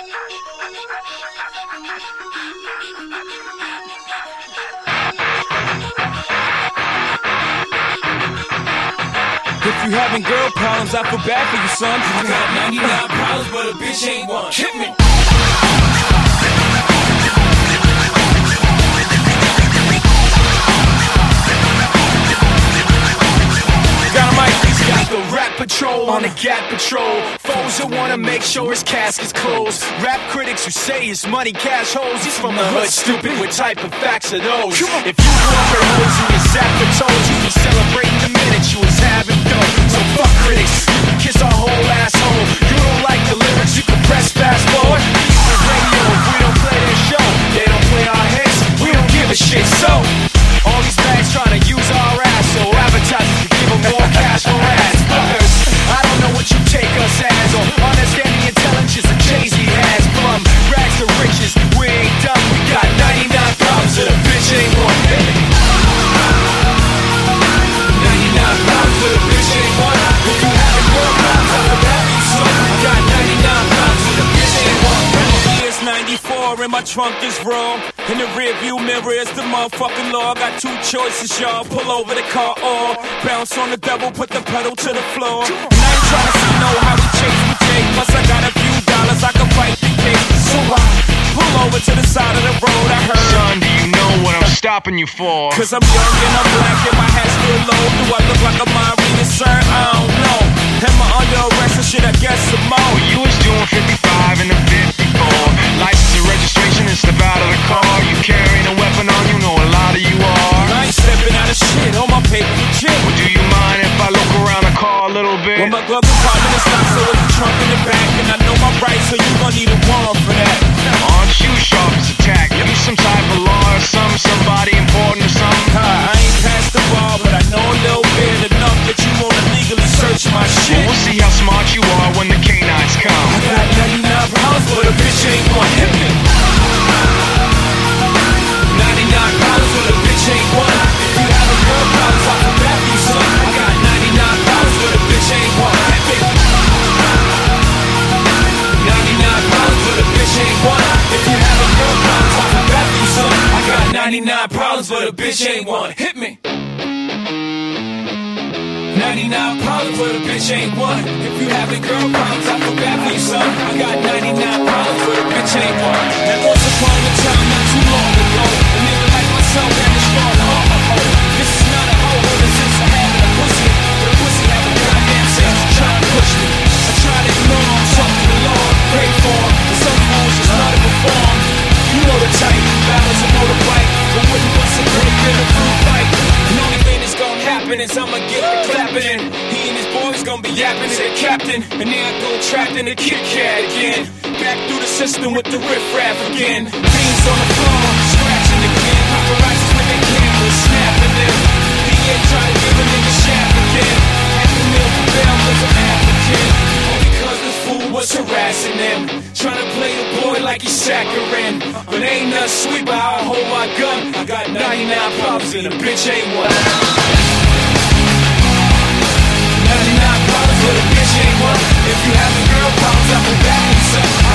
If you having girl problems, I feel bad for you, son. I got 99 problems, but a bitch ain't one. Hit me. Got the rap patrol on the Gat patrol. Foes who wanna make sure his casket's closed. Rap critics who say his money cash holes. He's from the hood, stupid. What type of facts are those? If you grew up in hoes and your Zappa told you be celebrating the minute you was having dough. So fuck critics, you can kiss our whole asshole. You don't like the lyrics, you can press fast forward. The radio, if we don't play their show, they don't play our hits, we don't give a shit. So all these bags trying to use our ass, so advertisers to give them more cash for ads. Fuckers, I don't know what you take us as, or understand the intelligence that Jay-Z has. From rags to riches, we ain't done. We got 99 problems that a bitch ain't one. 99 problems that a bitch ain't one. If you having more problems, I feel bad for you, son. I got 99 problems that a bitch ain't one. Year's 94 and my trunk is raw. In the rear view mirror is the motherfucking law. Got two choices, y'all. Pull over the car or bounce on the double, put the pedal to the floor. And I ain't tryna see how we chase me, Jake. Plus I got a few dollars, I can fight the case. So I pull over to the side of the road. I heard, son, do you know what I'm stopping you for? Cause I'm young and I'm black and my hat's still low. Do I look like a mind reading, sir? I don't know. Am I under arrest or shit? I guess some more. Well, you was doing 55 and a 54. License and registration and step out of the car. You carrying a weapon on you, know a lot of you are. I ain't stepping out of shit, all my paper legit. Well, do you mind if I look around the car a little bit? Well, my glove compartment is not, so it's the trunk in the back. And I know my rights, so you gon' need a warrant for that. Aren't you sharp as a tack? You some type of law or somebody important or something? I ain't past the ball, but I know a little bit enough that you wanna legally search my shit. Well, we'll see how smart you are when the canines come. I got 99 problems, but a bitch ain't one. Hit me. 99 problems, but a bitch ain't one. If you having girl problems, I feel bad for you, son. I got 99 problems, but a bitch ain't one. Hit me. 99 problems, but a bitch ain't one. If you having girl problems, I feel bad for you, son. I got 99 problems, but a bitch ain't one. Hit me. 99 problems, but a bitch ain't one. If you having girl problems, I feel bad for you, son. I got 99 problems, but a bitch ain't one. That once upon a time, not too long ago, a nigga like myself had to start a hoe. This is not a hoe, but it's just a habit of pussy. But a pussy have a goddamn sense to try to push me. I try to ignore him, talk to the Lord, pray for him. But some fools just not to perform. You know the type, balance a motorbike, but wouldn't bust a grape in a fruit fight. And the only thing that's gonna happen is I'ma get the clapping in. He and his boys gonna be yapping to their captain. And then I go trapped in the Kit Kat again. Back through the system with the riff-raff again. Beans on the floor, scratching again. Paparazzis with their cameras, snapping them. DA try to give a nigga shaft again. Half a meal for bail cause I'm African. Only cause this fool was harassing them. Trying to play the boy like he's saccharine. But ain't nothing sweet but how I hold my gun. I got 99 problems and a bitch ain't one. 99 problems but a bitch ain't one. If you having girl problems, I feel bad for you, son. I